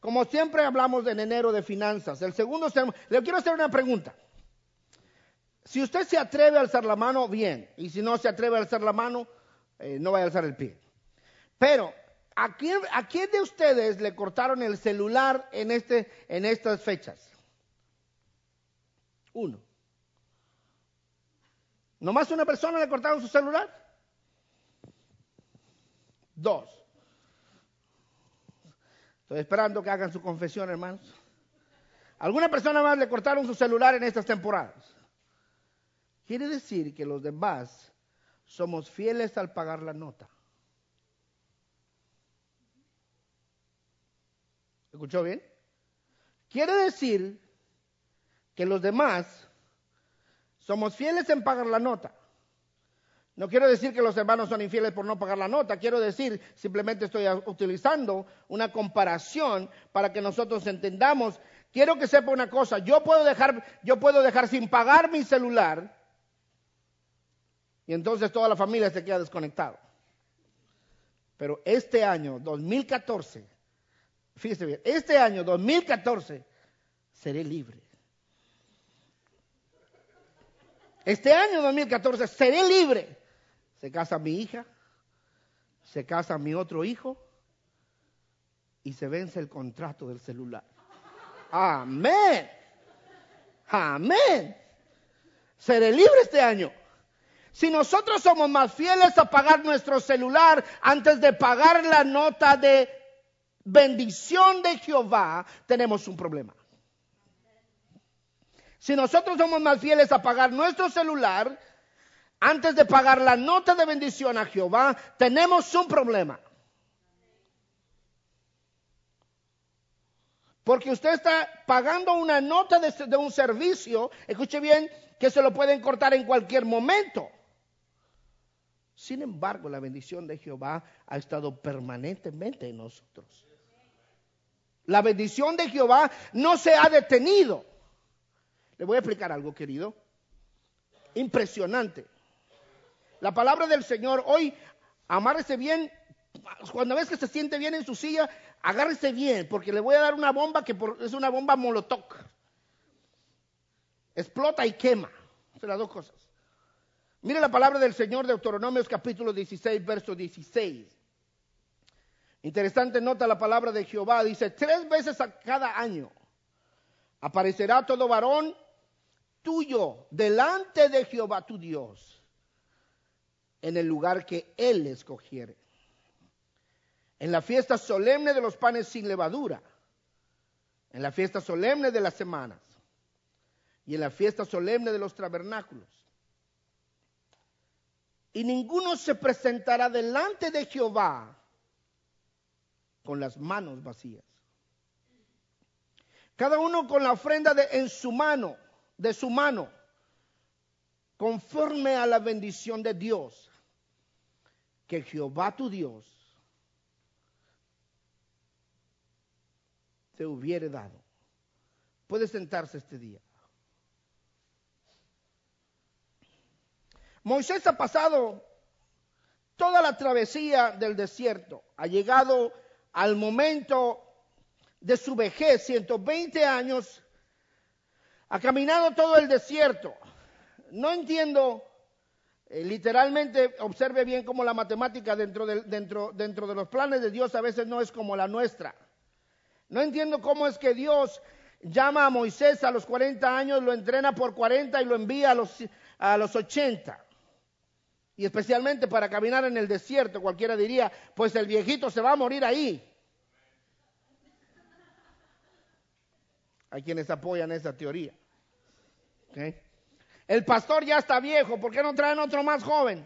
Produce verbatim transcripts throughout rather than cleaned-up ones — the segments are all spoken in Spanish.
Como siempre hablamos en enero de finanzas. El segundo sermón, le quiero hacer una pregunta. Si usted se atreve a alzar la mano, bien. Y si no se atreve a alzar la mano, eh, no vaya a alzar el pie. Pero, ¿a quién, ¿a quién de ustedes le cortaron el celular en, este, en estas fechas? Uno. ¿Nomás una persona le cortaron su celular? Dos. Estoy esperando que hagan su confesión, hermanos. ¿Alguna persona más le cortaron su celular en estas temporadas? Quiere decir que los demás somos fieles al pagar la nota. ¿Escuchó bien? Quiere decir que los demás somos fieles en pagar la nota. No quiero decir que los hermanos son infieles por no pagar la nota. Quiero decir, simplemente estoy utilizando una comparación para que nosotros entendamos. Quiero que sepa una cosa. Yo puedo dejar, yo puedo dejar sin pagar mi celular y entonces toda la familia se queda desconectada. Pero este año, dos mil catorce, fíjese bien, este año, dos mil catorce, seré libre. Este año, dos mil catorce, seré libre. Se casa mi hija, se casa mi otro hijo y se vence el contrato del celular. Amén. Amén. Seré libre este año. Si nosotros somos más fieles a pagar nuestro celular antes de pagar la nota de bendición de Jehová, tenemos un problema. Si nosotros somos más fieles a pagar nuestro celular antes de pagar la nota de bendición a Jehová, tenemos un problema. Porque usted está pagando una nota de, de un servicio, escuche bien, que se lo pueden cortar en cualquier momento. Sin embargo, la bendición de Jehová ha estado permanentemente en nosotros. La bendición de Jehová no se ha detenido. Le voy a explicar algo, querido. Impresionante. La palabra del Señor hoy, amárrese bien. Cuando ves que se siente bien en su silla, agárrese bien, porque le voy a dar una bomba que por, es una bomba molotov. Explota y quema. Son las dos cosas. Mire la palabra del Señor de Deuteronomios capítulo dieciséis, verso dieciséis. Interesante nota la palabra de Jehová. Dice, tres veces a cada año aparecerá todo varón tuyo delante de Jehová tu Dios en el lugar que Él escogiere. En la fiesta solemne de los panes sin levadura, en la fiesta solemne de las semanas y en la fiesta solemne de los tabernáculos. Y ninguno se presentará delante de Jehová con las manos vacías. Cada uno con la ofrenda de, en su mano, de su mano, conforme a la bendición de Dios, que Jehová tu Dios te hubiere dado. Puede sentarse este día. Moisés ha pasado toda la travesía del desierto, ha llegado al momento de su vejez, ciento veinte años, ha caminado todo el desierto. No entiendo, eh, literalmente, observe bien cómo la matemática dentro de, dentro, dentro de los planes de Dios a veces no es como la nuestra. No entiendo cómo es que Dios llama a Moisés a los cuarenta años, lo entrena por cuarenta y lo envía a los, a los ochenta. Y especialmente para caminar en el desierto, cualquiera diría, pues el viejito se va a morir ahí. Hay quienes apoyan esa teoría. ¿Okay? El pastor ya está viejo, ¿por qué no traen otro más joven?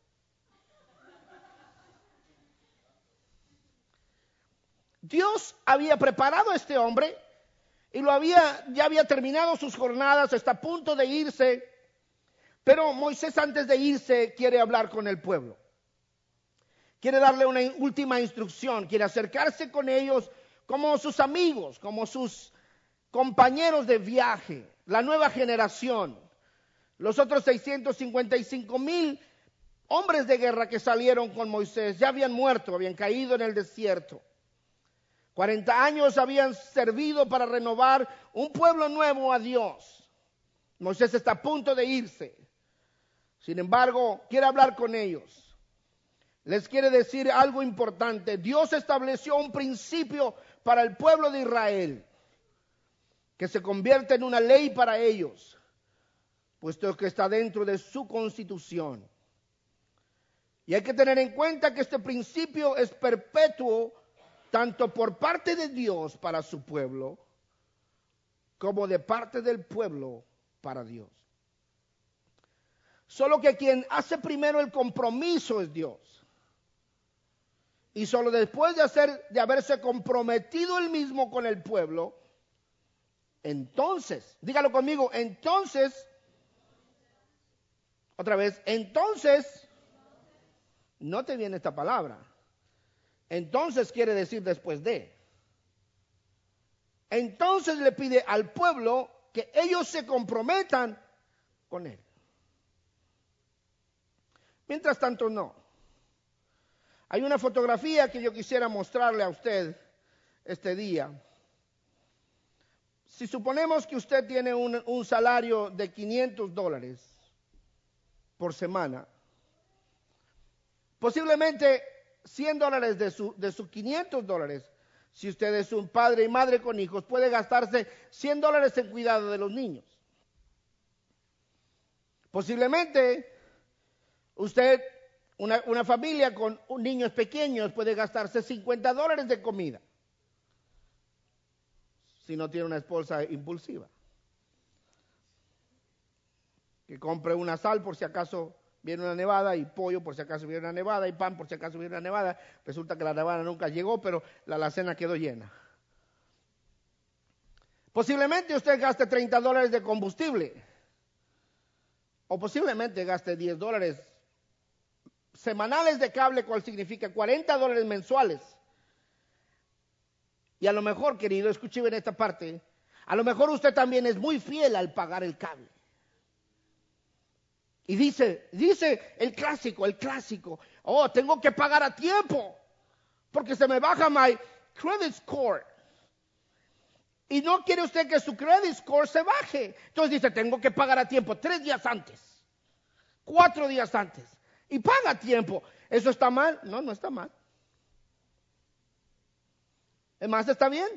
Dios había preparado a este hombre y lo había, ya había terminado sus jornadas, está a punto de irse. Pero Moisés, antes de irse, quiere hablar con el pueblo. Quiere darle una última instrucción, quiere acercarse con ellos como sus amigos, como sus compañeros de viaje, la nueva generación. Los otros seiscientos cincuenta y cinco mil hombres de guerra que salieron con Moisés ya habían muerto, habían caído en el desierto. cuarenta años habían servido para renovar un pueblo nuevo a Dios. Moisés está a punto de irse. Sin embargo, quiere hablar con ellos. Les quiere decir algo importante. Dios estableció un principio para el pueblo de Israel que se convierte en una ley para ellos, puesto que está dentro de su constitución. Y hay que tener en cuenta que este principio es perpetuo tanto por parte de Dios para su pueblo, como de parte del pueblo para Dios. Solo que quien hace primero el compromiso es Dios. Y solo después de, hacer, de haberse comprometido él mismo con el pueblo, entonces, dígalo conmigo, entonces, otra vez, entonces, note bien esta palabra. Entonces quiere decir después de. Entonces le pide al pueblo que ellos se comprometan con él. Mientras tanto, no. Hay una fotografía que yo quisiera mostrarle a usted este día. Si suponemos que usted tiene un, un salario de quinientos dólares por semana, posiblemente cien dólares de sus de sus quinientos dólares, si usted es un padre y madre con hijos, puede gastarse cien dólares en cuidado de los niños. Posiblemente usted, una, una familia con niños pequeños, puede gastarse cincuenta dólares de comida, si no tiene una esposa impulsiva, que compre una sal por si acaso viene una nevada, y pollo por si acaso viene una nevada, y pan por si acaso viene una nevada. Resulta que la nevada nunca llegó, pero la alacena quedó llena. Posiblemente usted gaste treinta dólares de combustible, o posiblemente gaste diez dólares semanales de cable, cual significa cuarenta dólares mensuales. Y a lo mejor, querido, escuche bien esta parte, a lo mejor usted también es muy fiel al pagar el cable. Y dice, dice el clásico, el clásico, oh, tengo que pagar a tiempo, porque se me baja my credit score. Y no quiere usted que su credit score se baje. Entonces dice, tengo que pagar a tiempo, tres días antes, cuatro días antes. Y paga a tiempo. ¿Eso está mal? No, no está mal. Es más, está bien.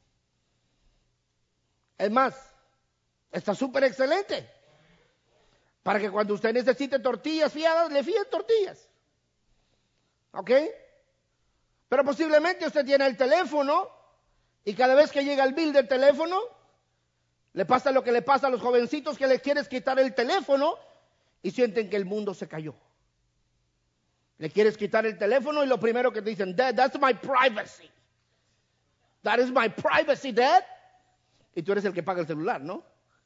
Es más, está súper excelente. Para que cuando usted necesite tortillas fiadas, le fíen tortillas. ¿Ok? Pero posiblemente usted tiene el teléfono y cada vez que llega el bill del teléfono, le pasa lo que le pasa a los jovencitos que les quieres quitar el teléfono y sienten que el mundo se cayó. Le quieres quitar el teléfono y lo primero que te dicen, Dad, that's my privacy. That is my privacy, Dad. Y tú eres el que paga el celular, ¿no?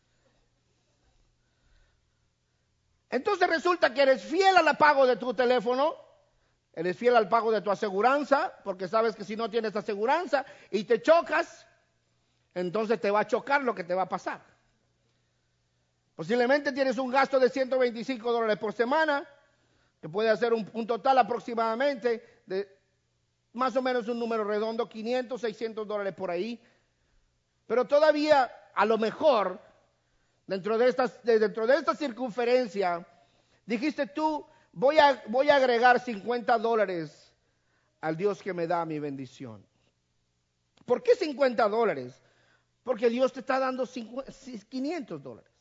Entonces resulta que eres fiel al pago de tu teléfono, eres fiel al pago de tu aseguranza, porque sabes que si no tienes aseguranza y te chocas, entonces te va a chocar lo que te va a pasar. Posiblemente tienes un gasto de ciento veinticinco dólares por semana, que puede hacer un, un total aproximadamente de más o menos un número redondo, quinientos, seiscientos dólares por ahí. Pero todavía, a lo mejor, dentro de, estas, dentro de esta circunferencia, dijiste tú, voy a, voy a agregar cincuenta dólares al Dios que me da mi bendición. ¿Por qué cincuenta dólares? Porque Dios te está dando quinientos dólares.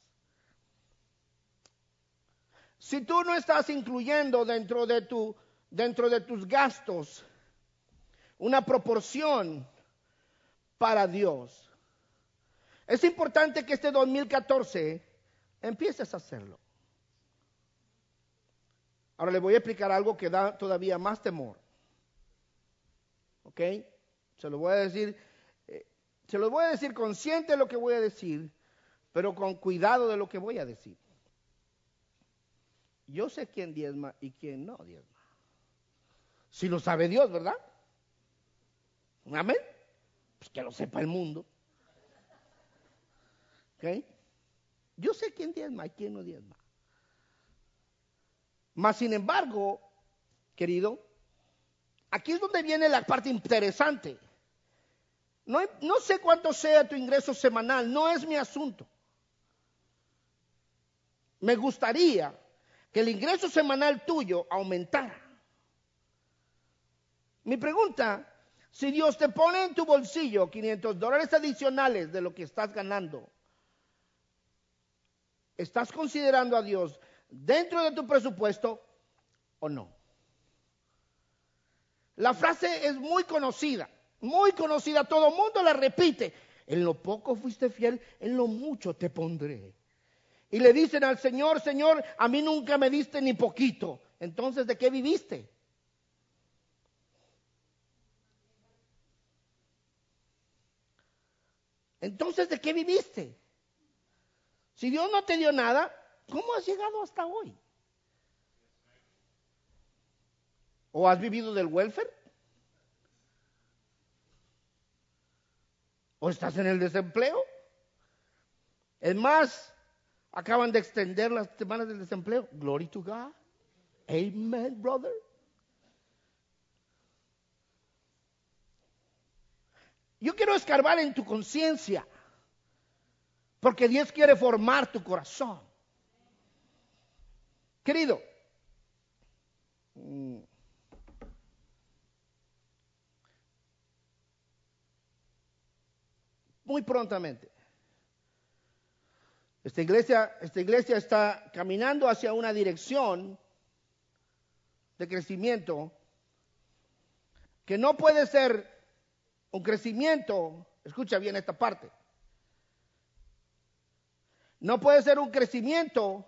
Si tú no estás incluyendo dentro de, tu, dentro de tus gastos una proporción para Dios, es importante que este dos mil catorce empieces a hacerlo. Ahora le voy a explicar algo que da todavía más temor. ¿Ok? Se lo voy a decir, eh, se lo voy a decir consciente de lo que voy a decir, pero con cuidado de lo que voy a decir. Yo sé quién diezma y quién no diezma. Si lo sabe Dios, ¿verdad? Amén. Pues que lo sepa el mundo. ¿Ok? Yo sé quién diezma y quién no diezma. Mas, sin embargo, querido, aquí es donde viene la parte interesante. No, no sé cuánto sea tu ingreso semanal, no es mi asunto. Me gustaría que el ingreso semanal tuyo aumentara. Mi pregunta, si Dios te pone en tu bolsillo quinientos dólares adicionales de lo que estás ganando, ¿estás considerando a Dios dentro de tu presupuesto o no? La frase es muy conocida, muy conocida, todo el mundo la repite. En lo poco fuiste fiel, en lo mucho te pondré. Y le dicen al Señor, Señor, a mí nunca me diste ni poquito. Entonces, ¿de qué viviste? Entonces, ¿de qué viviste? Si Dios no te dio nada, ¿cómo has llegado hasta hoy? ¿O has vivido del welfare? ¿O estás en el desempleo? Es más, acaban de extender las semanas del desempleo. Glory to God. Amen, brother. Yo quiero escarbar en tu conciencia, porque Dios quiere formar tu corazón. Querido, muy prontamente, esta iglesia, esta iglesia está caminando hacia una dirección de crecimiento que no puede ser un crecimiento, escucha bien esta parte, no puede ser un crecimiento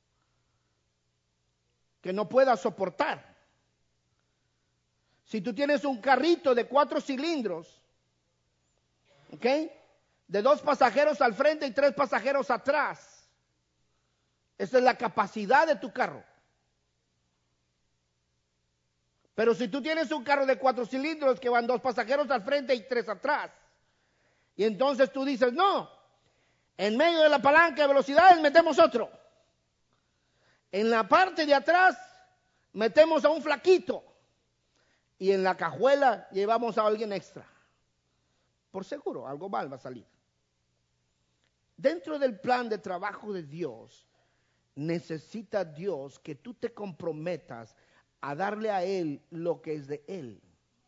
que no pueda soportar. Si tú tienes un carrito de cuatro cilindros, ¿ok?, de dos pasajeros al frente y tres pasajeros atrás, esa es la capacidad de tu carro. Pero si tú tienes un carro de cuatro cilindros que van dos pasajeros al frente y tres atrás, y entonces tú dices, no, en medio de la palanca de velocidades metemos otro. En la parte de atrás metemos a un flaquito. Y en la cajuela llevamos a alguien extra. Por seguro, algo mal va a salir. Dentro del plan de trabajo de Dios, necesita Dios que tú te comprometas a darle a Él lo que es de Él.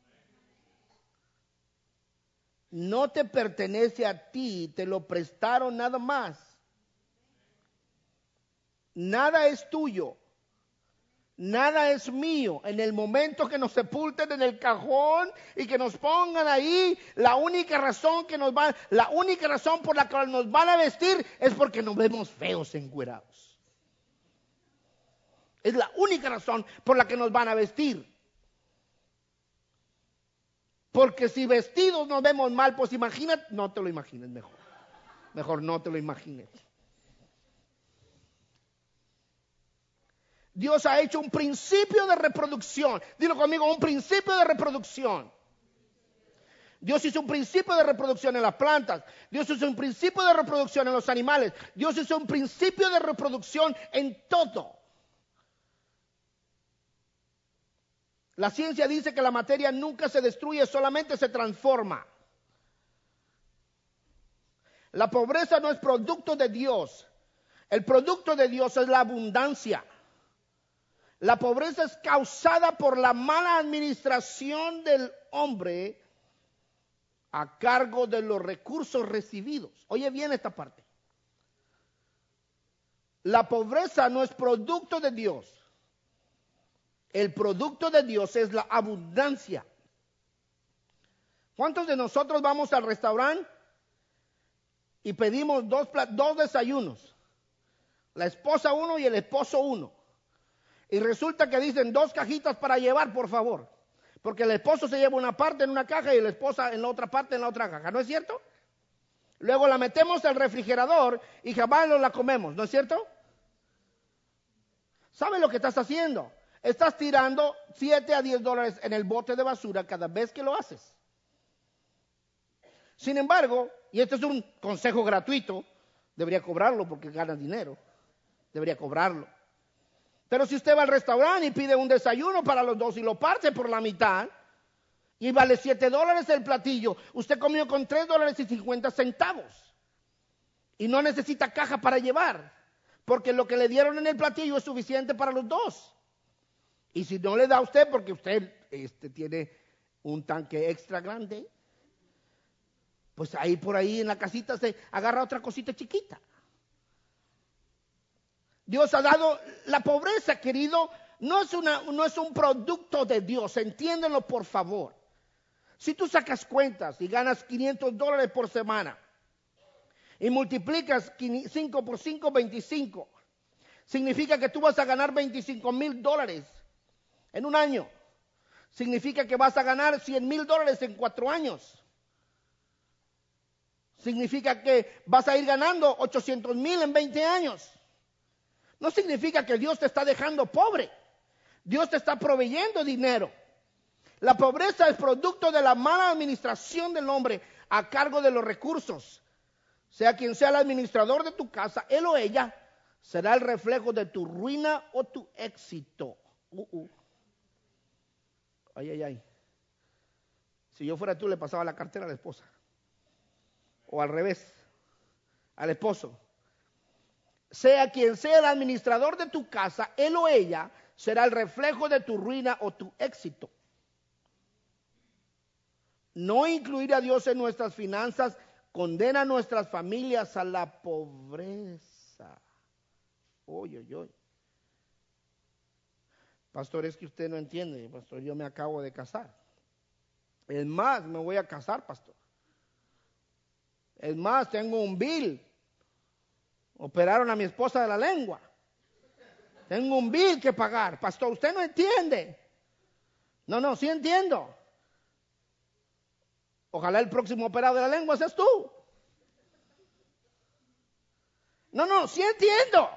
No te pertenece a ti, te lo prestaron nada más. Nada es tuyo, nada es mío. En el momento que nos sepulten en el cajón y que nos pongan ahí, la única razón que nos van, la única razón por la cual nos van a vestir es porque nos vemos feos encuerados. Es la única razón por la que nos van a vestir. Porque si vestidos nos vemos mal, pues imagínate, no te lo imagines mejor. Mejor no te lo imagines. Dios ha hecho un principio de reproducción. Dilo conmigo, un principio de reproducción. Dios hizo un principio de reproducción en las plantas. Dios hizo un principio de reproducción en los animales. Dios hizo un principio de reproducción en todo. La ciencia dice que la materia nunca se destruye, solamente se transforma. La pobreza no es producto de Dios. El producto de Dios es la abundancia. La pobreza es causada por la mala administración del hombre a cargo de los recursos recibidos. Oye bien esta parte. La pobreza no es producto de Dios. El producto de Dios es la abundancia. ¿Cuántos de nosotros vamos al restaurante y pedimos dos, dos desayunos? La esposa uno y el esposo uno. Y resulta que dicen dos cajitas para llevar, por favor. Porque el esposo se lleva una parte en una caja y la esposa en la otra parte en la otra caja. ¿No es cierto? Luego la metemos al refrigerador y jamás no la comemos. ¿No es cierto? ¿Sabes lo que estás haciendo? Estás tirando siete a diez dólares en el bote de basura cada vez que lo haces. Sin embargo, y este es un consejo gratuito, debería cobrarlo porque gana dinero. Debería cobrarlo. Pero si usted va al restaurante y pide un desayuno para los dos y lo parte por la mitad, y vale siete dólares el platillo. Usted comió con tres dólares y cincuenta centavos. Y no necesita caja para llevar, porque lo que le dieron en el platillo es suficiente para los dos. Y si no le da a usted, porque usted este, tiene un tanque extra grande, pues ahí por ahí en la casita se agarra otra cosita chiquita. Dios ha dado la pobreza, querido, no es, una, no es un producto de Dios, entiéndenlo por favor. Si tú sacas cuentas y ganas quinientos dólares por semana y multiplicas cinco por cinco, veinticinco, significa que tú vas a ganar veinticinco mil dólares en un año. Significa que vas a ganar cien mil dólares en cuatro años. Significa que vas a ir ganando ochocientos mil en veinte años. No significa que Dios te está dejando pobre. Dios te está proveyendo dinero. La pobreza es producto de la mala administración del hombre a cargo de los recursos. Sea quien sea el administrador de tu casa, él o ella será el reflejo de tu ruina o tu éxito. Uh, uh. Ay, ay, ay. Si yo fuera tú, le pasaba la cartera a la esposa. O al revés, al esposo. Sea quien sea el administrador de tu casa, él o ella será el reflejo de tu ruina o tu éxito. No incluir a Dios en nuestras finanzas condena a nuestras familias a la pobreza. Oye, oye, oye. Pastor, es que usted no entiende, pastor, yo me acabo de casar. Es más, me voy a casar, pastor. Es más, tengo un bill. Operaron a mi esposa de la lengua. Tengo un bill que pagar. Pastor, usted no entiende. No, no, sí entiendo. Ojalá el próximo operado de la lengua seas tú. No, no, sí entiendo.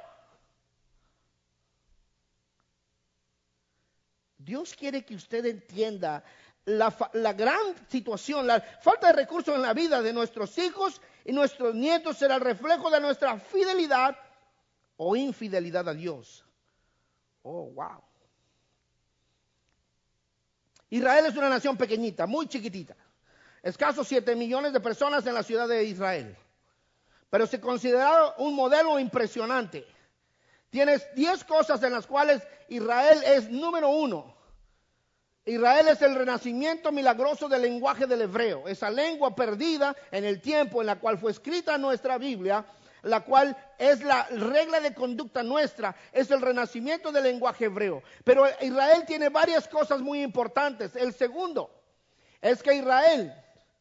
Dios quiere que usted entienda la, la gran situación, la falta de recursos en la vida de nuestros hijos y nuestros nietos será el reflejo de nuestra fidelidad o infidelidad a Dios. Oh, wow. Israel es una nación pequeñita, muy chiquitita. Escasos siete millones de personas en la ciudad de Israel. Pero se considera un modelo impresionante. Tienes diez cosas en las cuales Israel es número uno. Israel es el renacimiento milagroso del lenguaje del hebreo, esa lengua perdida en el tiempo en la cual fue escrita nuestra Biblia, la cual es la regla de conducta nuestra, es el renacimiento del lenguaje hebreo. Pero Israel tiene varias cosas muy importantes. El segundo es que Israel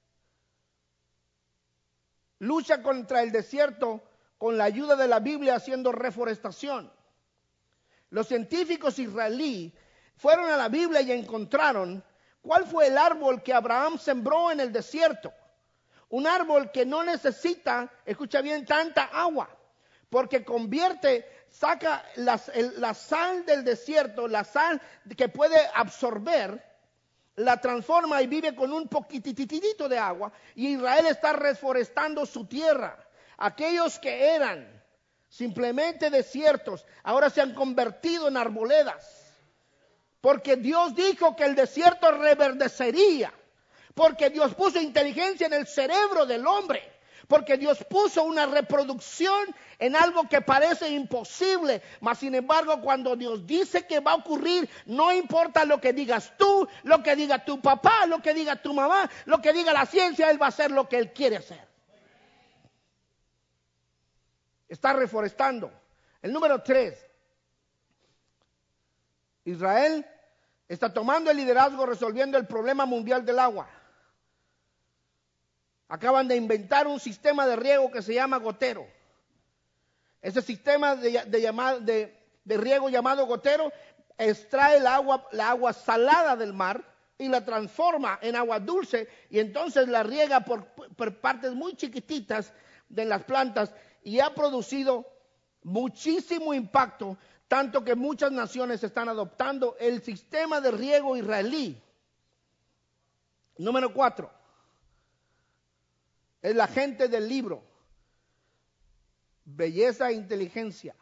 lucha contra el desierto con la ayuda de la Biblia haciendo reforestación. Los científicos israelíes fueron a la Biblia y encontraron cuál fue el árbol que Abraham sembró en el desierto. Un árbol que no necesita, escucha bien, tanta agua, porque convierte, saca la, el, la sal del desierto, la sal que puede absorber, la transforma y vive con un poquititito de agua. Y Israel está reforestando su tierra. Aquellos que eran simplemente desiertos, ahora se han convertido en arboledas. Porque Dios dijo que el desierto reverdecería. Porque Dios puso inteligencia en el cerebro del hombre. Porque Dios puso una reproducción en algo que parece imposible. Mas sin embargo, cuando Dios dice que va a ocurrir, no importa lo que digas tú, lo que diga tu papá, lo que diga tu mamá, lo que diga la ciencia, Él va a hacer lo que Él quiere hacer. Está reforestando. El número tres. Israel está tomando el liderazgo resolviendo el problema mundial del agua. Acaban de inventar un sistema de riego que se llama gotero. Ese sistema de, de, llamado, de, de riego llamado gotero extrae el agua, la agua salada del mar y la transforma en agua dulce y entonces la riega por, por partes muy chiquititas de las plantas y ha producido muchísimo impacto, tanto que muchas naciones están adoptando el sistema de riego israelí. Número cuatro. Es la gente del libro. Belleza e inteligencia.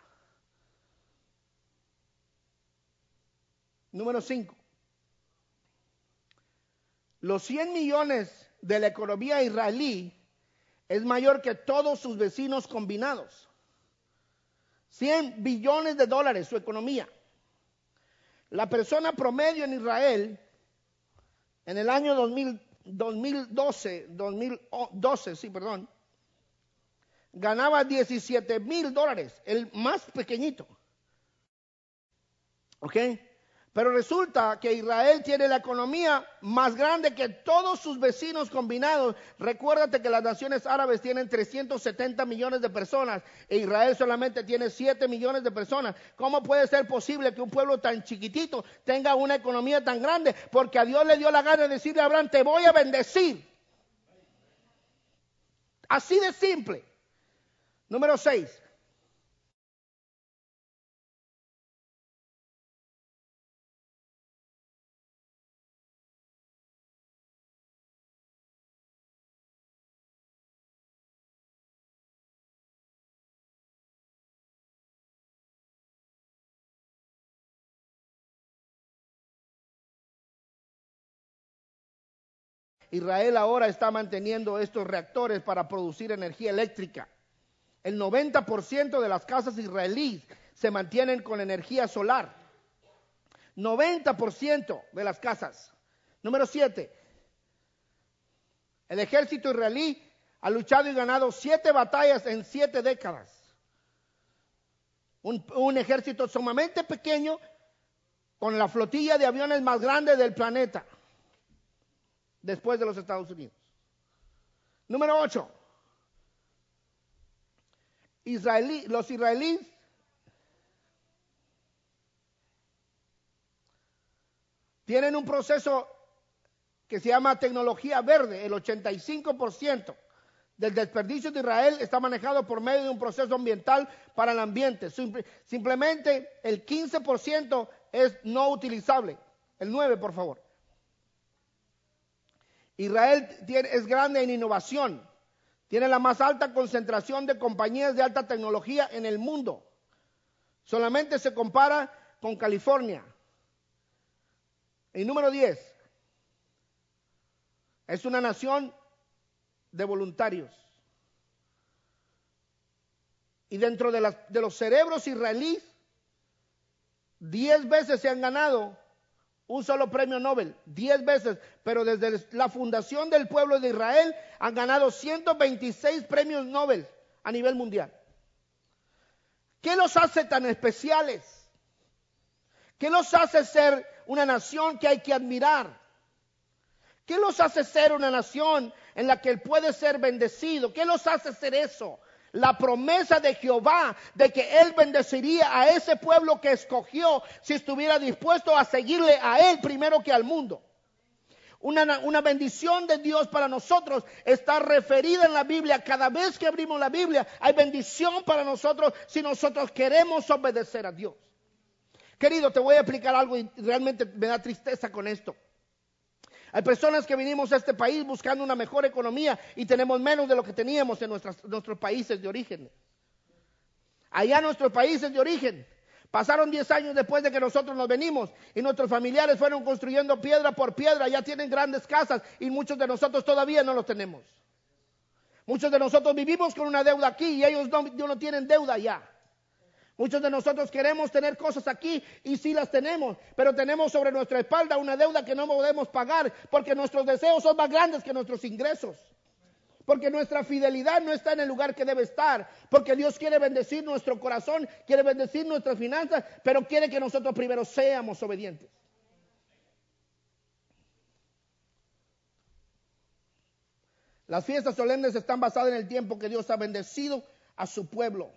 Número cinco. Los cien millones de la economía israelí es mayor que todos sus vecinos combinados. cien billones de dólares su economía. La persona promedio en Israel en el año dos mil doce, dos mil doce, sí, perdón, ganaba diecisiete mil dólares, el más pequeñito. ¿Ok? Pero resulta que Israel tiene la economía más grande que todos sus vecinos combinados. Recuérdate que las naciones árabes tienen trescientos setenta millones de personas e Israel solamente tiene siete millones de personas. ¿Cómo puede ser posible que un pueblo tan chiquitito tenga una economía tan grande? Porque a Dios le dio la gana de decirle a Abraham, te voy a bendecir. Así de simple. Número seis. Israel ahora está manteniendo estos reactores para producir energía eléctrica. El noventa por ciento de las casas israelíes se mantienen con energía solar. noventa por ciento de las casas. Número siete. El ejército israelí ha luchado y ganado siete batallas en siete décadas. Un, un ejército sumamente pequeño con la flotilla de aviones más grande del planeta, después de los Estados Unidos. Número ocho. Israelí, los israelíes tienen un proceso que se llama tecnología verde. El ochenta y cinco por ciento del desperdicio de Israel está manejado por medio de un proceso ambiental para el ambiente. Simple, simplemente el quince por ciento es no utilizable. El nueve, por favor. Israel tiene, es grande en innovación. Tiene la más alta concentración de compañías de alta tecnología en el mundo. Solamente se compara con California. Y número diez. Es una nación de voluntarios. Y dentro de, las, de los cerebros israelíes, diez veces se han ganado un solo premio Nobel, diez veces, pero desde la fundación del pueblo de Israel han ganado ciento veintiséis premios Nobel a nivel mundial. ¿Qué los hace tan especiales? ¿Qué los hace ser una nación que hay que admirar? ¿Qué los hace ser una nación en la que él puede ser bendecido? ¿Qué los hace ser eso? La promesa de Jehová de que él bendeciría a ese pueblo que escogió si estuviera dispuesto a seguirle a él primero que al mundo. Una, una bendición de Dios para nosotros está referida en la Biblia. Cada vez que abrimos la Biblia hay bendición para nosotros si nosotros queremos obedecer a Dios. Querido, te voy a explicar algo y realmente me da tristeza con esto. Hay personas que vinimos a este país buscando una mejor economía y tenemos menos de lo que teníamos en nuestras, nuestros países de origen. Allá en nuestros países de origen, pasaron diez años después de que nosotros nos venimos y nuestros familiares fueron construyendo piedra por piedra, ya tienen grandes casas y muchos de nosotros todavía no los tenemos. Muchos de nosotros vivimos con una deuda aquí y ellos no, no tienen deuda allá. Muchos de nosotros queremos tener cosas aquí y sí las tenemos, pero tenemos sobre nuestra espalda una deuda que no podemos pagar porque nuestros deseos son más grandes que nuestros ingresos. Porque nuestra fidelidad no está en el lugar que debe estar, porque Dios quiere bendecir nuestro corazón, quiere bendecir nuestras finanzas, pero quiere que nosotros primero seamos obedientes. Las fiestas solemnes están basadas en el tiempo que Dios ha bendecido a su pueblo.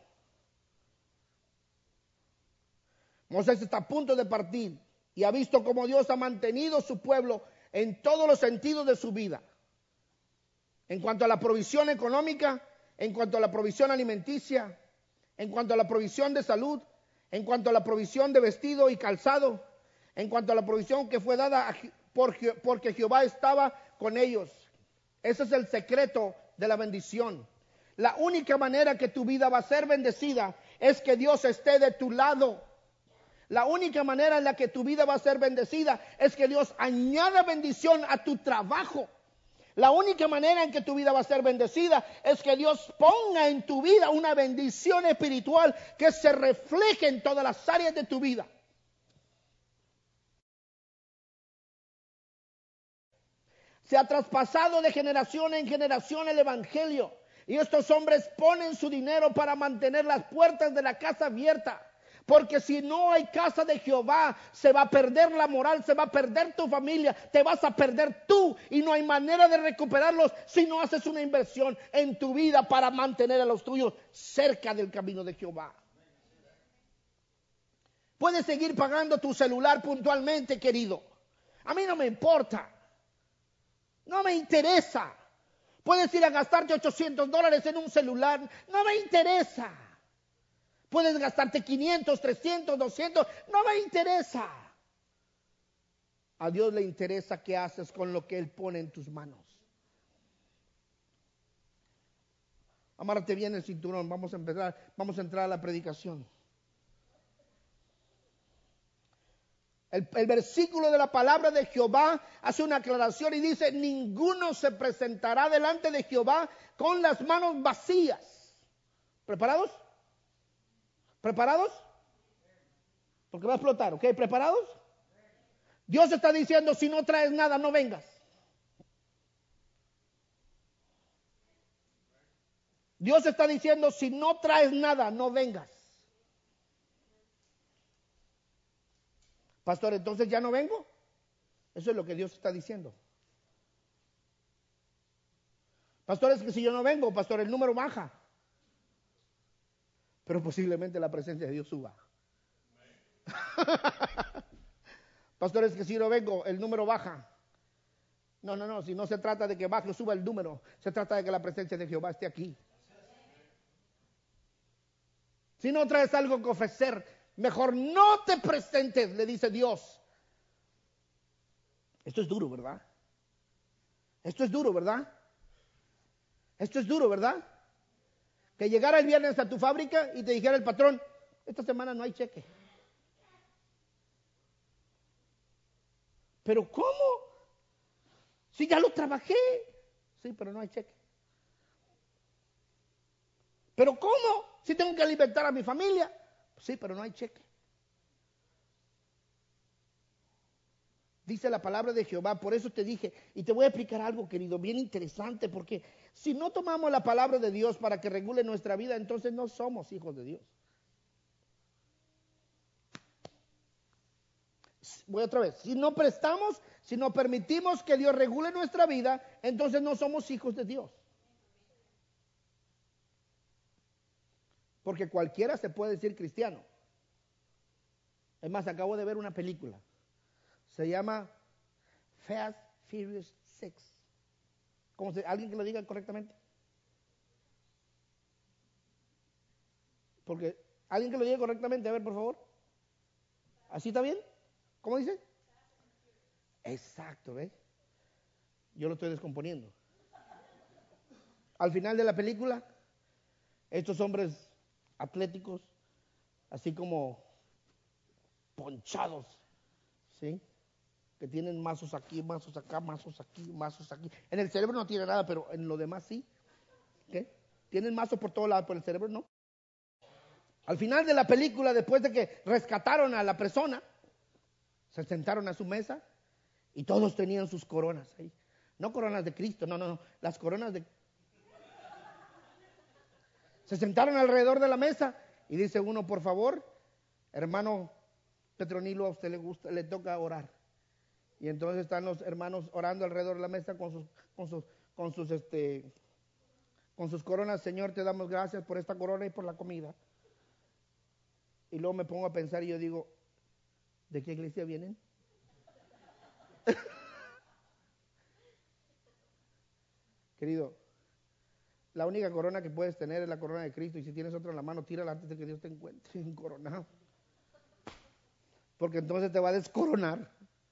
Moisés está a punto de partir y ha visto cómo Dios ha mantenido su pueblo en todos los sentidos de su vida. En cuanto a la provisión económica, en cuanto a la provisión alimenticia, en cuanto a la provisión de salud, en cuanto a la provisión de vestido y calzado, en cuanto a la provisión que fue dada por, porque Jehová estaba con ellos. Ese es el secreto de la bendición. La única manera que tu vida va a ser bendecida es que Dios esté de tu lado. La única manera en la que tu vida va a ser bendecida es que Dios añada bendición a tu trabajo. La única manera en que tu vida va a ser bendecida es que Dios ponga en tu vida una bendición espiritual que se refleje en todas las áreas de tu vida. Se ha traspasado de generación en generación el evangelio. Y estos hombres ponen su dinero para mantener las puertas de la casa abiertas. Porque si no hay casa de Jehová, se va a perder la moral, se va a perder tu familia, te vas a perder tú. Y no hay manera de recuperarlos si no haces una inversión en tu vida para mantener a los tuyos cerca del camino de Jehová. Puedes seguir pagando tu celular puntualmente, querido. A mí no me importa. No me interesa. Puedes ir a gastarte ochocientos dólares en un celular. No me interesa. Puedes gastarte quinientos, trescientos, doscientos. No me interesa. A Dios le interesa qué haces con lo que Él pone en tus manos. Amárrate bien el cinturón. Vamos a empezar. Vamos a entrar a la predicación. El, el versículo de la palabra de Jehová hace una aclaración y dice: ninguno se presentará delante de Jehová con las manos vacías. ¿Preparados? ¿Preparados? Porque va a explotar, ¿ok? ¿Preparados? Dios está diciendo: si no traes nada, no vengas. Dios está diciendo: si no traes nada, no vengas. Pastor, entonces ya no vengo. Eso es lo que Dios está diciendo. Pastor, es que si yo no vengo, pastor, el número baja. Pero posiblemente la presencia de Dios suba. Pastor, es que si no vengo, el número baja. No, no, no, si no se trata de que baje o suba el número, se trata de que la presencia de Jehová esté aquí. Si no traes algo que ofrecer, mejor no te presentes, le dice Dios. Esto es duro, ¿verdad? Esto es duro, ¿verdad? Esto es duro, ¿verdad? Que llegara el viernes a tu fábrica y te dijera el patrón: esta semana no hay cheque. ¿Pero cómo? Si ya lo trabajé. Sí, pero no hay cheque. ¿Pero cómo? Si tengo que alimentar a mi familia. Sí, pero no hay cheque. Dice la palabra de Jehová. Por eso te dije, y te voy a explicar algo, querido, bien interesante, porque si no tomamos la palabra de Dios para que regule nuestra vida, entonces no somos hijos de Dios. Voy otra vez. Si no prestamos, si no permitimos que Dios regule nuestra vida, entonces no somos hijos de Dios. Porque cualquiera se puede decir cristiano. Es más, acabo de ver una película. Se llama Fast Furious seis. ¿Cómo se, ¿Alguien que lo diga correctamente? Porque, ¿alguien que lo diga correctamente? A ver, por favor. ¿Así está bien? ¿Cómo dice? Exacto, ¿ves? Yo lo estoy descomponiendo. Al final de la película, estos hombres atléticos, así como ponchados, ¿sí? Que tienen mazos aquí, mazos acá, mazos aquí, mazos aquí. En el cerebro no tiene nada, pero en lo demás sí. ¿Qué? Tienen mazos por todos lados, pero el cerebro no. Al final de la película, después de que rescataron a la persona, se sentaron a su mesa y todos tenían sus coronas ahí. No coronas de Cristo, no, no, no. Las coronas de... Se sentaron alrededor de la mesa y dice uno: por favor, hermano Petronilo, a usted le gusta, le toca orar. Y entonces están los hermanos orando alrededor de la mesa con sus, con sus, con sus, este, con sus coronas. Señor, te damos gracias por esta corona y por la comida. Y luego me pongo a pensar y yo digo: ¿de qué iglesia vienen? Querido, la única corona que puedes tener es la corona de Cristo, y si tienes otra en la mano, tírala antes de que Dios te encuentre incoronado. Porque entonces te va a descoronar.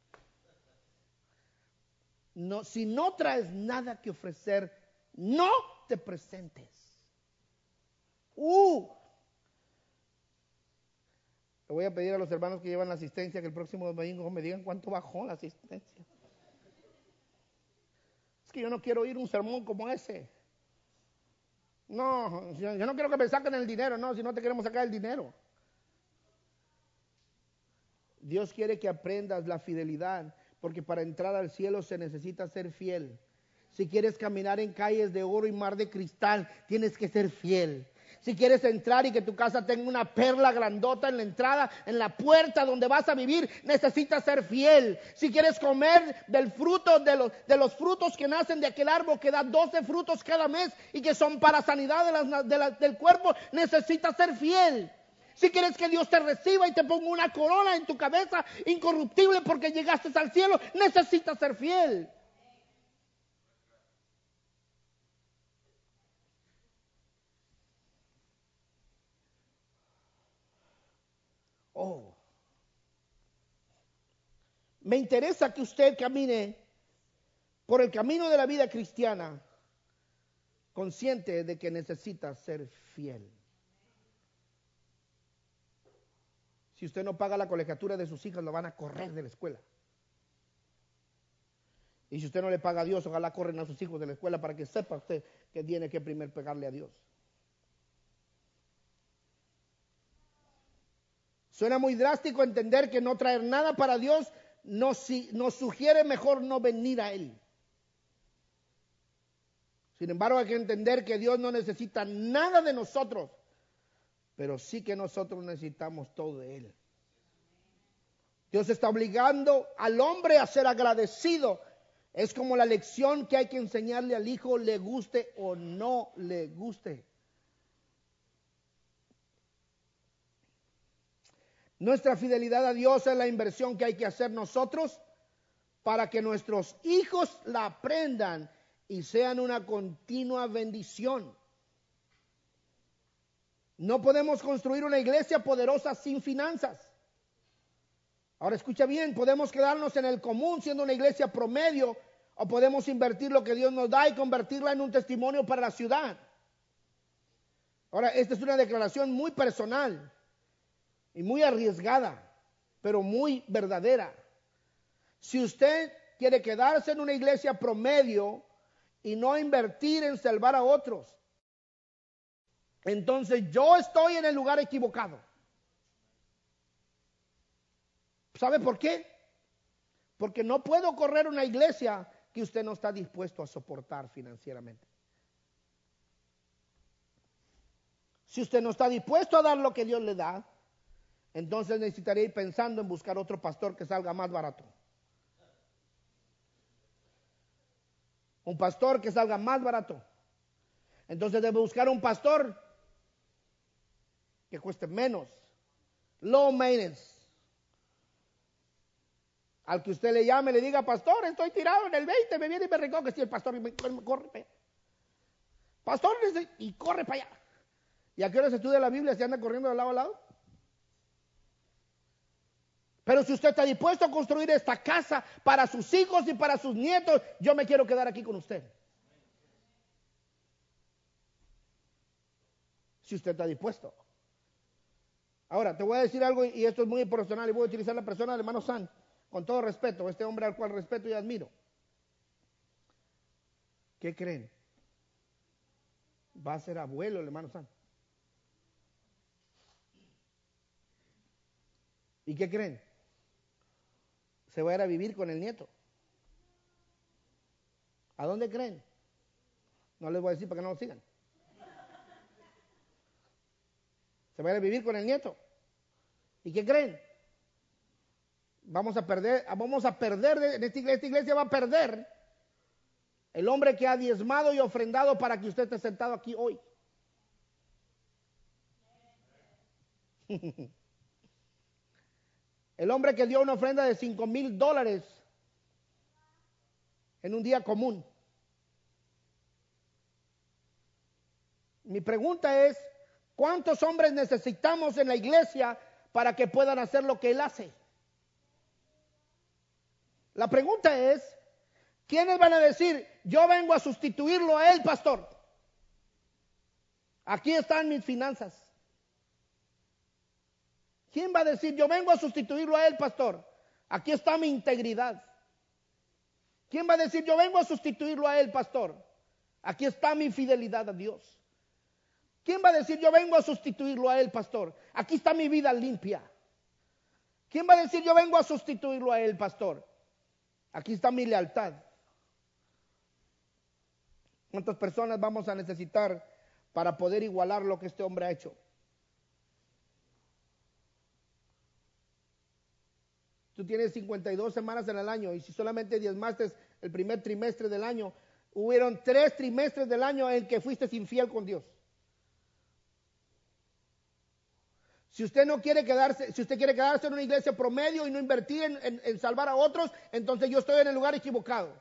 No, si no traes nada que ofrecer, no te presentes. Uh, Le voy a pedir a los hermanos que llevan la asistencia que el próximo domingo me digan cuánto bajó la asistencia. Es que yo no quiero oír un sermón como ese. No, yo no quiero que me saquen el dinero, no, si no te queremos sacar el dinero. Dios quiere que aprendas la fidelidad, porque para entrar al cielo se necesita ser fiel. Si quieres caminar en calles de oro y mar de cristal, tienes que ser fiel. Si quieres entrar y que tu casa tenga una perla grandota en la entrada, en la puerta donde vas a vivir, necesitas ser fiel. Si quieres comer del fruto, de los, de los frutos que nacen de aquel árbol que da doce frutos cada mes y que son para sanidad de las, de la, del cuerpo, necesitas ser fiel. Si quieres que Dios te reciba y te ponga una corona en tu cabeza incorruptible porque llegaste al cielo, necesitas ser fiel. Oh, me interesa que usted camine por el camino de la vida cristiana consciente de que necesita ser fiel. Si usted no paga la colegiatura de sus hijas, lo van a correr de la escuela. Y si usted no le paga a Dios, ojalá corren a sus hijos de la escuela para que sepa usted que tiene que primero pegarle a Dios. Suena muy drástico entender que no traer nada para Dios nos, nos sugiere mejor no venir a Él. Sin embargo, hay que entender que Dios no necesita nada de nosotros, pero sí que nosotros necesitamos todo de Él. Dios está obligando al hombre a ser agradecido. Es como la lección que hay que enseñarle al hijo, le guste o no le guste. Nuestra fidelidad a Dios es la inversión que hay que hacer nosotros para que nuestros hijos la aprendan y sean una continua bendición. No podemos construir una iglesia poderosa sin finanzas. Ahora escucha bien, podemos quedarnos en el común siendo una iglesia promedio o podemos invertir lo que Dios nos da y convertirla en un testimonio para la ciudad. Ahora, esta es una declaración muy personal y muy arriesgada, pero muy verdadera. Si usted quiere quedarse en una iglesia promedio y no invertir en salvar a otros, entonces yo estoy en el lugar equivocado. ¿Sabe por qué? Porque no puedo correr una iglesia que usted no está dispuesto a soportar financieramente. Si usted no está dispuesto a dar lo que Dios le da, entonces necesitaría ir pensando en buscar otro pastor que salga más barato. Un pastor que salga más barato. Entonces debe buscar un pastor que cueste menos. Low maintenance. Al que usted le llame, le diga, pastor, estoy tirado en el veinte, me viene y me recoge. Si el pastor me, me corre para allá. Pastor, y corre para allá. ¿Y a qué hora se estudia la Biblia si anda corriendo de lado a lado? Pero si usted está dispuesto a construir esta casa para sus hijos y para sus nietos, yo me quiero quedar aquí con usted. Si usted está dispuesto. Ahora, te voy a decir algo, y esto es muy personal, y voy a utilizar la persona del hermano San, con todo respeto, este hombre al cual respeto y admiro. ¿Qué creen? Va a ser abuelo el hermano San. ¿Y qué creen? Se va a ir a vivir con el nieto. ¿A dónde creen? No les voy a decir para que no lo sigan. Se va a ir a vivir con el nieto. ¿Y qué creen? Vamos a perder, vamos a perder, en esta iglesia, esta iglesia va a perder el hombre que ha diezmado y ofrendado para que usted esté sentado aquí hoy. El hombre que dio una ofrenda de cinco mil dólares en un día común. Mi pregunta es, ¿cuántos hombres necesitamos en la iglesia para que puedan hacer lo que él hace? La pregunta es, ¿quiénes van a decir, yo vengo a sustituirlo a él, pastor? Aquí están mis finanzas. ¿Quién va a decir, yo vengo a sustituirlo a él, pastor? Aquí está mi integridad. ¿Quién va a decir, yo vengo a sustituirlo a él, pastor? Aquí está mi fidelidad a Dios. ¿Quién va a decir, yo vengo a sustituirlo a él, pastor? Aquí está mi vida limpia. ¿Quién va a decir, yo vengo a sustituirlo a él, pastor? Aquí está mi lealtad. ¿Cuántas personas vamos a necesitar para poder igualar lo que este hombre ha hecho? Tú tienes cincuenta y dos semanas en el año y si solamente diezmaste el primer trimestre del año, hubieron tres trimestres del año en que fuiste infiel con Dios. Si usted no quiere quedarse, si usted quiere quedarse en una iglesia promedio y no invertir en, en, en salvar a otros, entonces yo estoy en el lugar equivocado.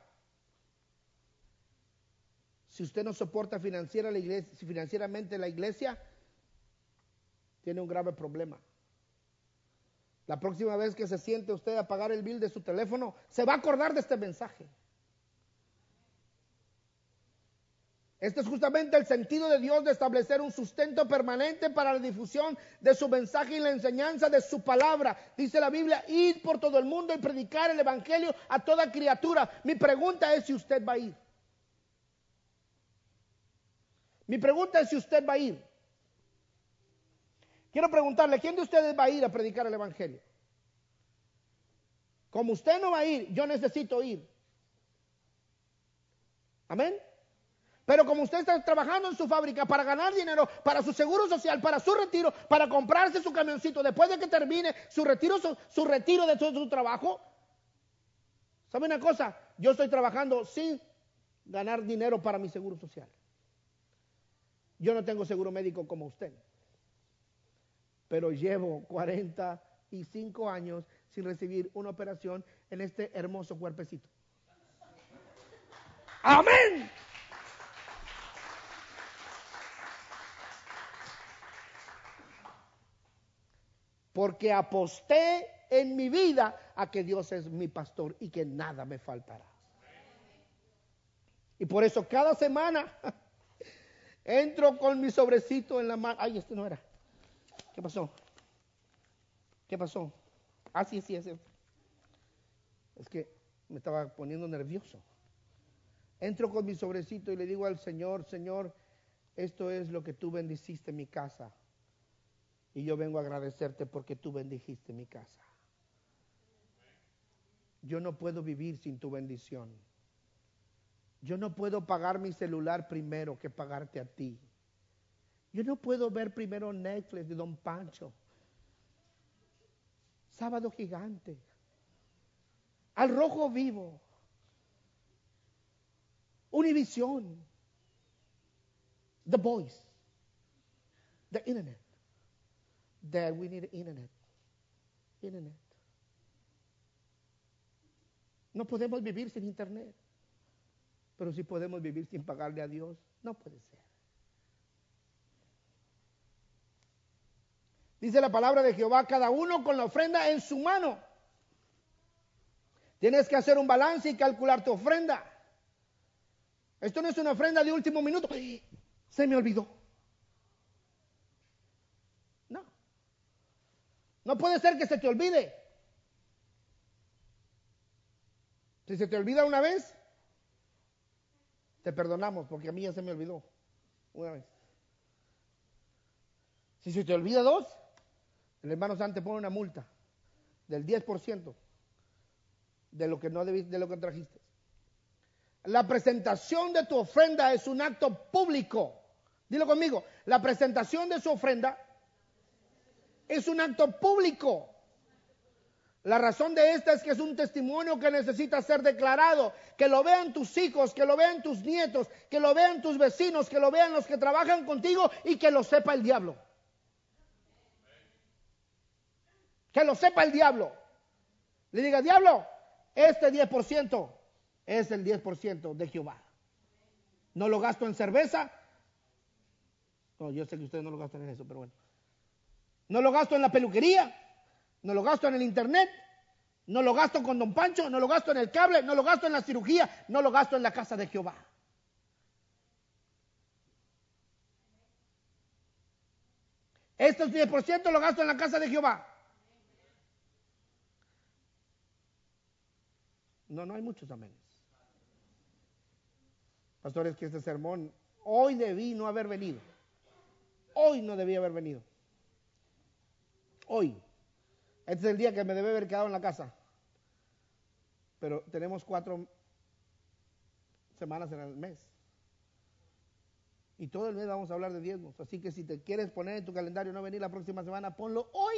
Si usted no soporta financiera la iglesia, financieramente la iglesia, tiene un grave problema. La próxima vez que se siente usted a pagar el bill de su teléfono, se va a acordar de este mensaje. Este es justamente el sentido de Dios de establecer un sustento permanente para la difusión de su mensaje y la enseñanza de su palabra. Dice la Biblia, id por todo el mundo y predicar el evangelio a toda criatura. Mi pregunta es si usted va a ir. Mi pregunta es si usted va a ir. Quiero preguntarle, ¿quién de ustedes va a ir a predicar el evangelio? Como usted no va a ir, yo necesito ir. Amén. Pero como usted está trabajando en su fábrica para ganar dinero, para su seguro social, para su retiro, para comprarse su camioncito, después de que termine su retiro, su, su retiro de todo su trabajo, ¿sabe una cosa? Yo estoy trabajando sin ganar dinero para mi seguro social. Yo no tengo seguro médico como usted, pero llevo cuarenta y cinco años sin recibir una operación en este hermoso cuerpecito. ¡Amén! Porque aposté en mi vida a que Dios es mi pastor y que nada me faltará. Y por eso cada semana entro con mi sobrecito en la mano. Ay, este no era. ¿Qué pasó? ¿Qué pasó? Ah, sí, sí, sí. Es que me estaba poniendo nervioso. Entro con mi sobrecito y le digo al Señor, Señor, esto es lo que tú bendiciste en mi casa. Y yo vengo a agradecerte porque tú bendijiste mi casa. Yo no puedo vivir sin tu bendición. Yo no puedo pagar mi celular primero que pagarte a ti. Yo no puedo ver primero Netflix de Don Pancho, Sábado Gigante, Al Rojo Vivo, Univisión, The Voice, the Internet. That we need internet. Internet. No podemos vivir sin internet. Pero si podemos vivir sin pagarle a Dios, no puede ser. Dice la palabra de Jehová, cada uno con la ofrenda en su mano. Tienes que hacer un balance y calcular tu ofrenda. Esto no es una ofrenda de último minuto. Se me olvidó. No puede ser que se te olvide. Si se te olvida una vez, te perdonamos, porque a mí ya se me olvidó una vez. Si se te olvida dos, el hermano San te pone una multa del diez por ciento de lo que no debiste, de lo que trajiste. La presentación de tu ofrenda es un acto público. Dilo conmigo, la presentación de su ofrenda es un acto público. La razón de esta es que es un testimonio que necesita ser declarado, que lo vean tus hijos, que lo vean tus nietos, que lo vean tus vecinos, que lo vean los que trabajan contigo y que lo sepa el diablo. Que lo sepa el diablo. Le diga, diablo, este diez por ciento es el diez por ciento de Jehová. No lo gasto en cerveza. No, yo sé que ustedes no lo gastan en eso, pero bueno. No lo gasto en la peluquería, no lo gasto en el internet, no lo gasto con Don Pancho, no lo gasto en el cable, no lo gasto en la cirugía, no lo gasto en la casa de Jehová. Estos diez por ciento lo gasto en la casa de Jehová. No, no hay muchos amenes. Pastores, que este sermón, hoy debí no haber venido. Hoy no debí haber venido. Hoy. Este es el día que me debe haber quedado en la casa. Pero tenemos cuatro semanas en el mes. Y todo el mes vamos a hablar de diezmos. Así que si te quieres poner en tu calendario no venir la próxima semana, ponlo hoy.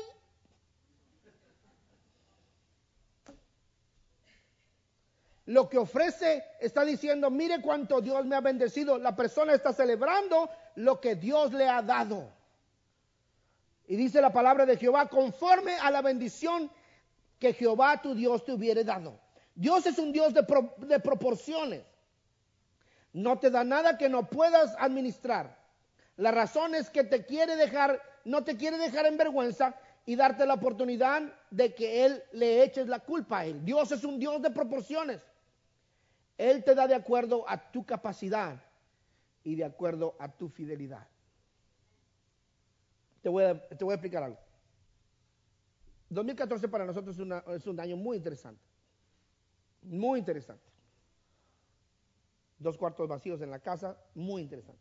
Lo que ofrece está diciendo, mire cuánto Dios me ha bendecido. La persona está celebrando lo que Dios le ha dado. Y dice la palabra de Jehová, conforme a la bendición que Jehová tu Dios te hubiere dado. Dios es un Dios de, pro, de proporciones. No te da nada que no puedas administrar. La razón es que te quiere dejar, no te quiere dejar en vergüenza y darte la oportunidad de que Él le eches la culpa a Él. Dios es un Dios de proporciones. Él te da de acuerdo a tu capacidad y de acuerdo a tu fidelidad. Te voy a, te voy a explicar algo. dos mil catorce para nosotros es, una, es un año muy interesante. Muy interesante. Dos cuartos vacíos en la casa, muy interesante.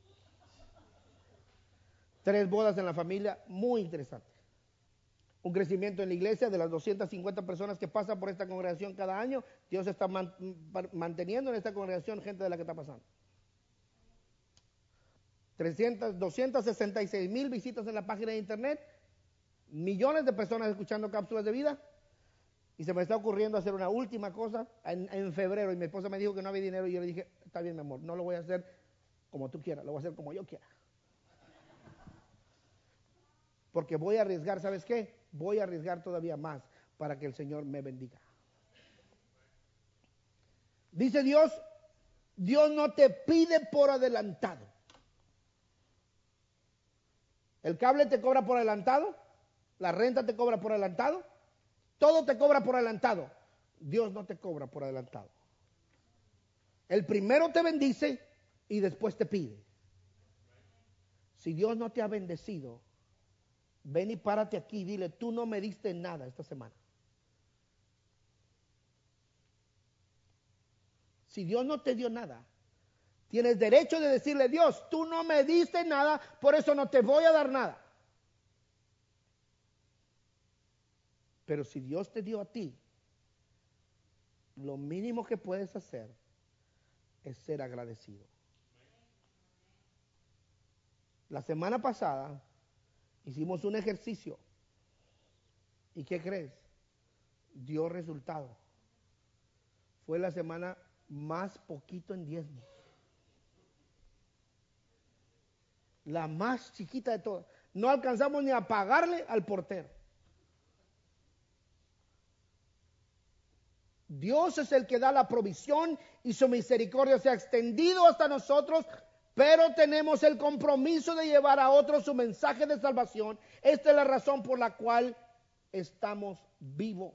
Tres bodas en la familia, muy interesante. Un crecimiento en la iglesia de las doscientas cincuenta personas que pasan por esta congregación cada año. Dios está man, manteniendo en esta congregación gente de la que está pasando. trescientas, doscientas sesenta y seis mil visitas en la página de internet. Millones de personas escuchando cápsulas de vida. Y se me está ocurriendo hacer una última cosa en, en febrero. Y mi esposa me dijo que no había dinero. Y yo le dije, está bien, mi amor, no lo voy a hacer como tú quieras, lo voy a hacer como yo quiera. Porque voy a arriesgar, ¿sabes qué? Voy a arriesgar todavía más para que el Señor me bendiga. Dice Dios, Dios no te pide por adelantado. El cable te cobra por adelantado, la renta te cobra por adelantado, todo te cobra por adelantado. Dios no te cobra por adelantado. El primero te bendice y después te pide. Si Dios no te ha bendecido, ven y párate aquí y dile, tú no me diste nada esta semana. Si Dios no te dio nada, tienes derecho de decirle, Dios, tú no me diste nada, por eso no te voy a dar nada. Pero si Dios te dio a ti, lo mínimo que puedes hacer es ser agradecido. La semana pasada hicimos un ejercicio. ¿Y qué crees? Dio resultado. Fue la semana más poquito en diezmos. La más chiquita de todas. No alcanzamos ni a pagarle al portero. Dios es el que da la provisión y su misericordia se ha extendido hasta nosotros, pero tenemos el compromiso de llevar a otros su mensaje de salvación. Esta es la razón por la cual estamos vivos.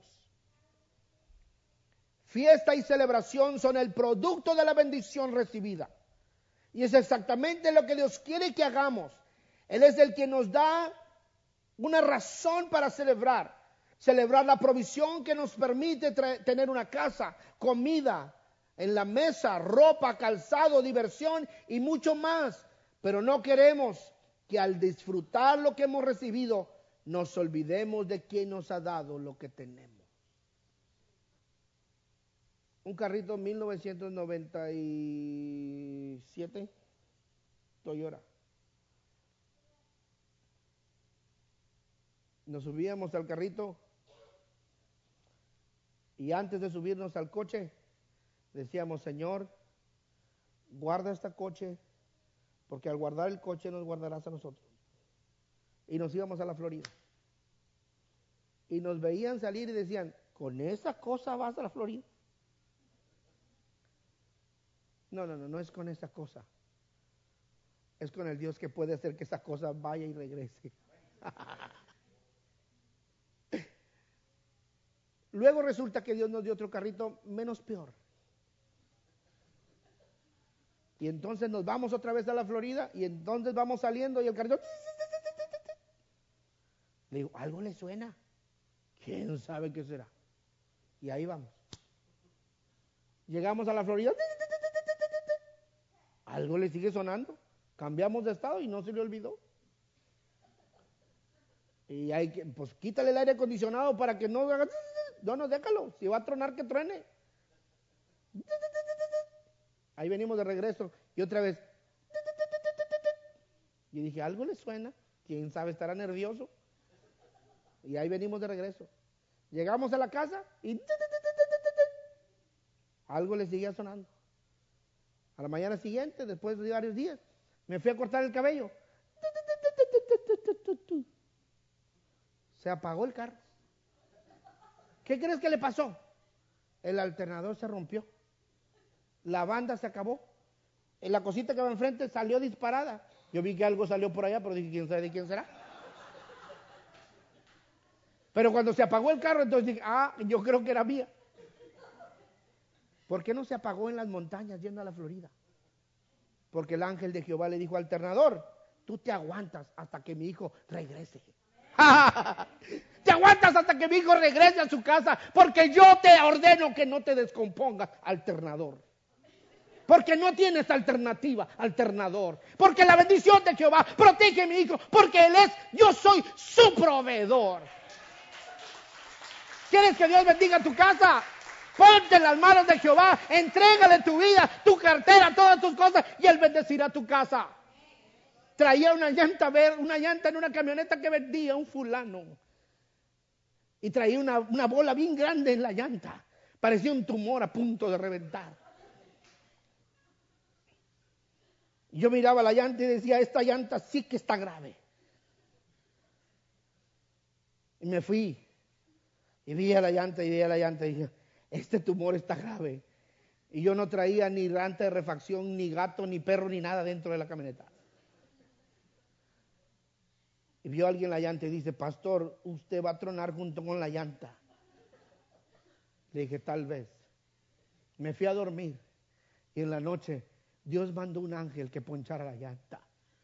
Fiesta y celebración son el producto de la bendición recibida. Y es exactamente lo que Dios quiere que hagamos. Él es el que nos da una razón para celebrar. Celebrar la provisión que nos permite tener una casa, comida en la mesa, ropa, calzado, diversión y mucho más. Pero no queremos que al disfrutar lo que hemos recibido, nos olvidemos de quien nos ha dado lo que tenemos. Un carrito mil novecientos noventa y siete, Toyota. Nos subíamos al carrito y antes de subirnos al coche decíamos, Señor, guarda este coche, porque al guardar el coche nos guardarás a nosotros. Y nos íbamos a la Florida. Y nos veían salir y decían, ¿con esa cosa vas a la Florida? No, no, no, no es con esa cosa. Es con el Dios que puede hacer que esa cosa vaya y regrese. Luego resulta que Dios nos dio otro carrito menos peor. Y entonces nos vamos otra vez a la Florida y entonces vamos saliendo y el carrito... Le digo, ¿algo le suena? ¿Quién sabe qué será? Y ahí vamos. Llegamos a la Florida. Algo le sigue sonando. Cambiamos de estado y no se le olvidó. Y hay que, pues quítale el aire acondicionado para que no haga. No, no, déjalo. Si va a tronar, que truene. Ahí venimos de regreso. Y otra vez. Y dije, algo le suena. Quién sabe, estará nervioso. Y ahí venimos de regreso. Llegamos a la casa y algo le seguía sonando. A la mañana siguiente, después de varios días, me fui a cortar el cabello. Se apagó el carro. ¿Qué crees que le pasó? El alternador se rompió. La banda se acabó. La cosita que va enfrente salió disparada. Yo vi que algo salió por allá, pero dije, ¿quién sabe de quién será? Pero cuando se apagó el carro, entonces dije, ah, yo creo que era mía. ¿Por qué no se apagó en las montañas yendo a la Florida? Porque el ángel de Jehová le dijo al alternador, tú te aguantas hasta que mi hijo regrese. Te aguantas hasta que mi hijo regrese a su casa, porque yo te ordeno que no te descompongas, alternador. Porque no tienes alternativa, alternador. Porque la bendición de Jehová protege a mi hijo, porque él es, yo soy su proveedor. ¿Quieres que Dios bendiga tu casa? Ponte en las manos de Jehová, entrégale tu vida, tu cartera, todas tus cosas, y él bendecirá tu casa. Traía una llanta, una llanta en una camioneta que vendía un fulano. Y traía una, una bola bien grande en la llanta. Parecía un tumor a punto de reventar. Yo miraba la llanta y decía, esta llanta sí que está grave. Y me fui. Y vi a la llanta y vi a la llanta y dije, este tumor está grave. Y yo no traía ni llanta de refacción, ni gato, ni perro, ni nada dentro de la camioneta. Y vio a alguien la llanta y dice, pastor, usted va a tronar junto con la llanta. Le dije, tal vez. Me fui a dormir y en la noche Dios mandó un ángel que ponchara la llanta.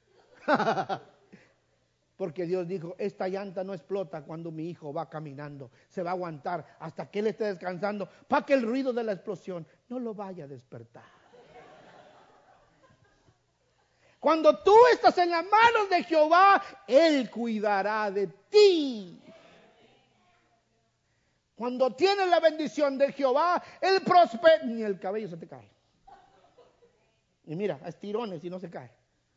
Porque Dios dijo, esta llanta no explota cuando mi hijo va caminando. Se va a aguantar hasta que él esté descansando para que el ruido de la explosión no lo vaya a despertar. Cuando tú estás en las manos de Jehová, Él cuidará de ti. Cuando tienes la bendición de Jehová, Él prospera, ni el cabello se te cae. Y mira, a estirones y no se cae.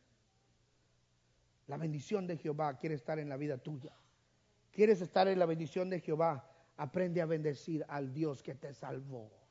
La bendición de Jehová quiere estar en la vida tuya. ¿Quieres estar en la bendición de Jehová? Aprende a bendecir al Dios que te salvó.